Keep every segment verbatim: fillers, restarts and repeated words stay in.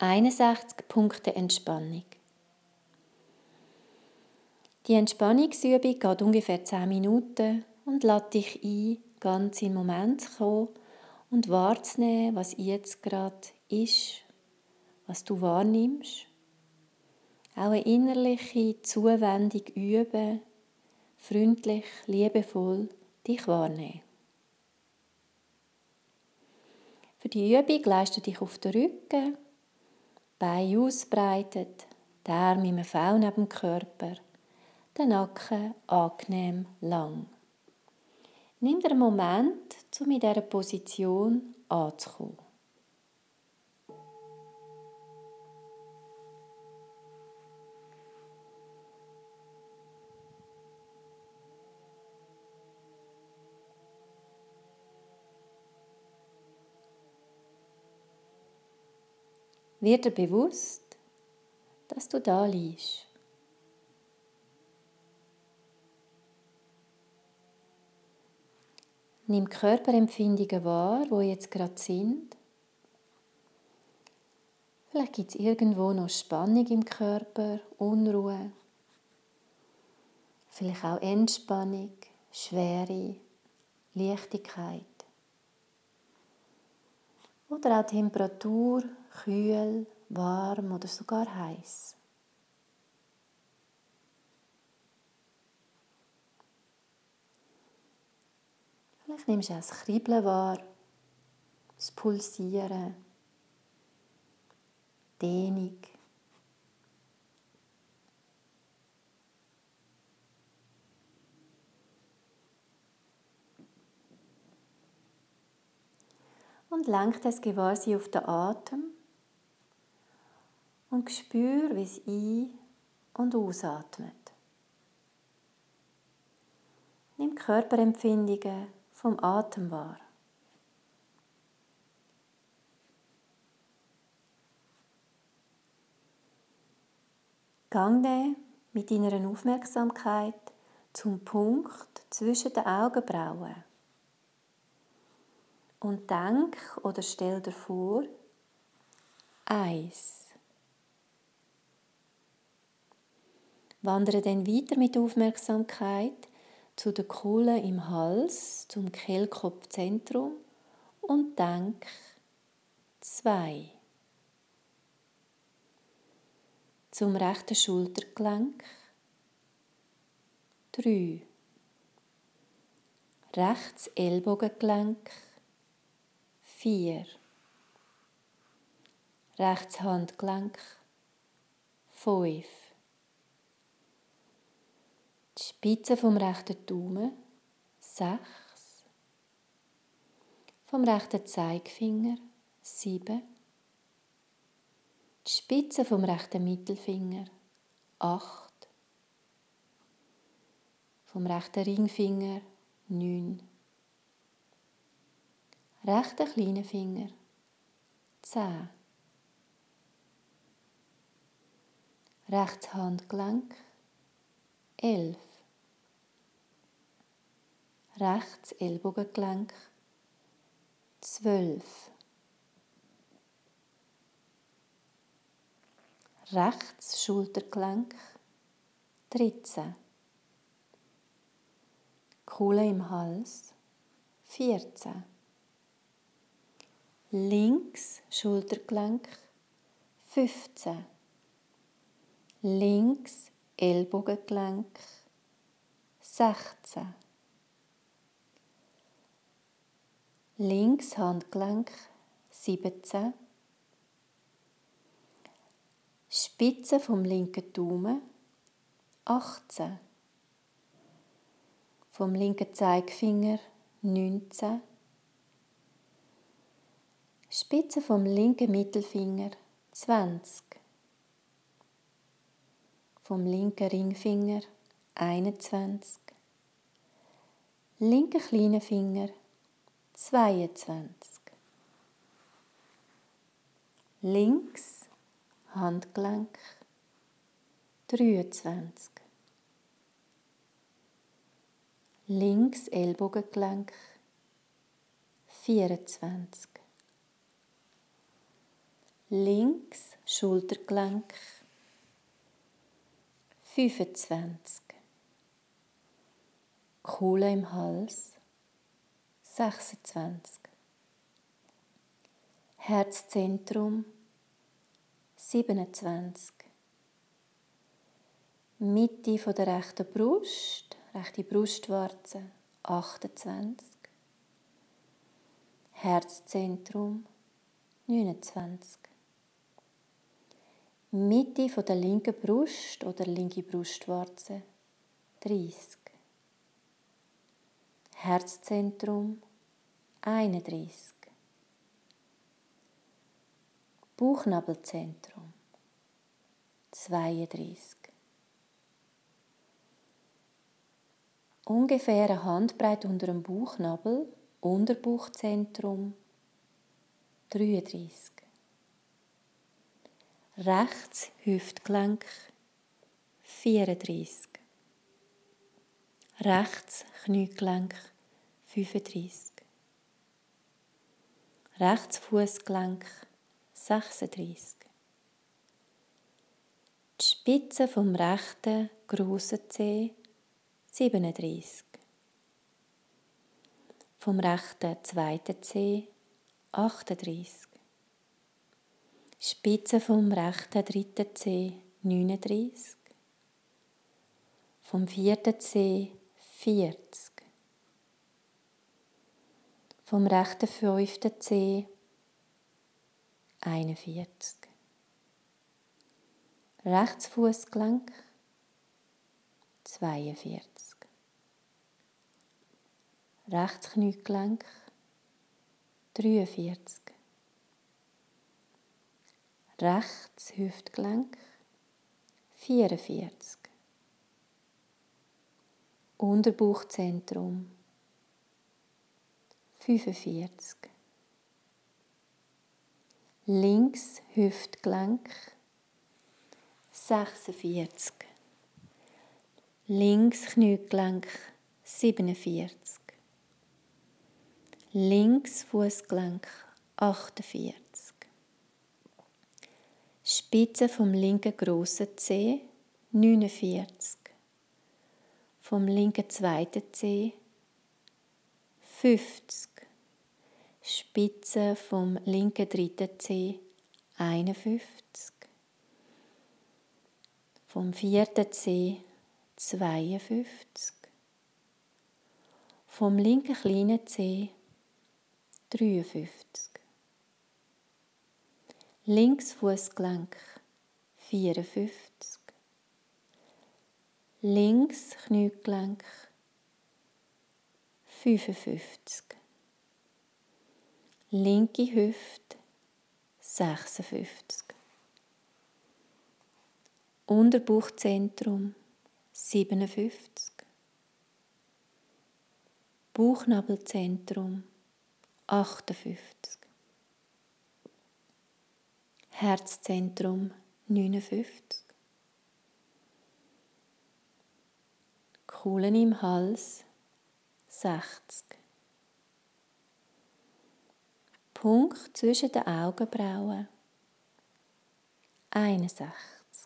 einundsechzig Punkte Entspannung. Die Entspannungsübung geht ungefähr zehn Minuten und lädt dich ein, ganz in den Moment zu kommen und wahrzunehmen, was jetzt gerade ist, was du wahrnimmst. Auch eine innerliche Zuwendung üben, freundlich, liebevoll dich wahrnehmen. Für die Übung leist du dich auf den Rücken, Beine ausbreitet, die Arme im V neben dem Körper, der Nacken angenehm lang. Nimm dir einen Moment, um in dieser Position anzukommen. Wird dir bewusst, dass du da liegst. Nimm Körperempfindungen wahr, die jetzt gerade sind. Vielleicht gibt es irgendwo noch Spannung im Körper, Unruhe. Vielleicht auch Entspannung, Schwere, Leichtigkeit. Oder auch Temperatur, kühl, warm oder sogar heiß. Vielleicht nimmst du auch das Kribbeln wahr, das Pulsieren, Dehnung. Und lenk das Gewahrsein auf den Atem und spür, wie es ein- und ausatmet. Nimm Körperempfindungen vom Atem wahr. Gang mit deiner Aufmerksamkeit zum Punkt zwischen den Augenbrauen. Und denk oder stell dir vor, eins. Wandere dann weiter mit Aufmerksamkeit zu der Kuhle im Hals, zum Kehlkopfzentrum und denk zwei. Zum rechten Schultergelenk drei. Rechts Ellbogengelenk vier. Rechts Handgelenk fünf. Die Spitze vom rechten Daumen sechs. Vom rechten Zeigefinger sieben. Die Spitze vom rechten Mittelfinger acht. Vom rechten Ringfinger neun. Rechter kleiner Finger zehn. Rechts Handgelenk elf. Rechts Ellbogengelenk zwölf. Rechts Schultergelenk dreizehn. Kuhle im Hals vierzehn. Links Schultergelenk fünfzehn. Links Ellbogengelenk sechzehn. Links Handgelenk siebzehn. Spitze vom linken Daumen achtzehn. Vom linken Zeigefinger neunzehn. Spitze vom linken Mittelfinger zwanzig. Vom linken Ringfinger einundzwanzig. Linker kleiner Finger zweiundzwanzig. Links Handgelenk dreiundzwanzig. Links Ellbogengelenk vierundzwanzig. links Schultergelenk fünfundzwanzig, Kuhle im Hals sechsundzwanzig, Herzzentrum siebenundzwanzig, Mitte von der rechten Brust, rechte Brustwarze achtundzwanzig, Herzzentrum neunundzwanzig, Mitte von der linken Brust oder linke Brustwarze dreißig, Herzzentrum einunddreißig, Bauchnabelzentrum zweiunddreißig, ungefähr eine Handbreit unter dem Bauchnabel, Unterbauchzentrum dreiunddreißig, rechts Hüftgelenk vierunddreißig, rechts Kniegelenk fünfunddreißig, rechts Fußgelenk sechsunddreißig, die Spitze vom rechten grossen Zeh siebenunddreißig, vom rechten zweiten Zeh achtunddreißig, Spitze vom rechten dritten Zeh neununddreißig, vom vierten Zeh vierzig, vom rechten fünften Zeh einundvierzig, rechts Fußgelenk zweiundvierzig, rechts Kniegelenk dreiundvierzig, rechts Hüftgelenk vierundvierzig, Unterbauchzentrum fünfundvierzig, links Hüftgelenk sechsundvierzig, links Kniegelenk siebenundvierzig, links Fußgelenk achtundvierzig, Spitze vom linken grossen Zeh neunundvierzig, vom linken zweiten Zeh fünfzig, Spitze vom linken dritten Zeh einundfünfzig, vom vierten Zeh zweiundfünfzig, vom linken kleinen Zeh dreiundfünfzig, links Fußgelenk vierundfünfzig, links Kniegelenk fünfundfünfzig, linke Hüfte sechsundfünfzig, Unterbauchzentrum siebenundfünfzig, Bauchnabelzentrum achtundfünfzig, Herzzentrum neunundfünfzig, Kuhlen im Hals sechzig, Punkt zwischen den Augenbrauen einundsechzig.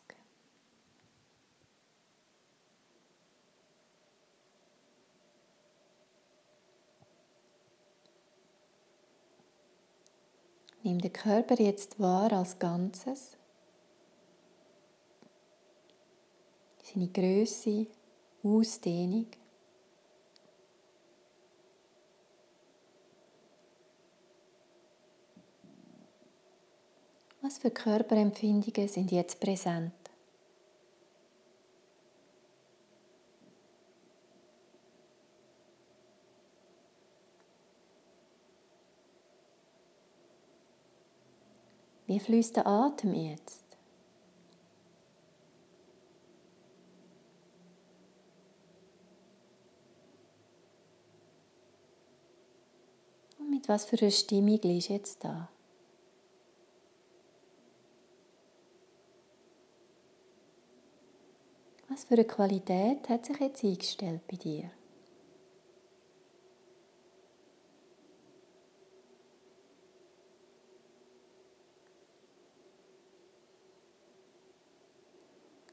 Nimm den Körper jetzt wahr als Ganzes. Seine Grösse, Ausdehnung. Was für Körperempfindungen sind jetzt präsent? Wie fließt der Atem jetzt? Und mit was für einer Stimmung liegst du jetzt da? Was für eine Qualität hat sich jetzt eingestellt bei dir?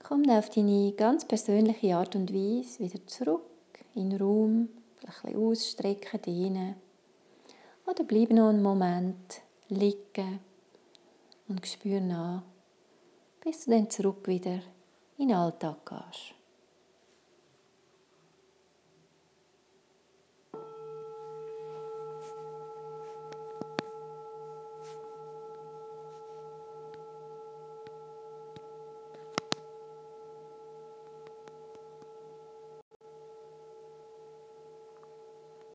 Komm dann auf deine ganz persönliche Art und Weise wieder zurück in den Raum, vielleicht ein bisschen ausstrecken, dehnen. Oder bleib noch einen Moment liegen und spür nach, bis du dann zurück wieder in den Alltag gehst.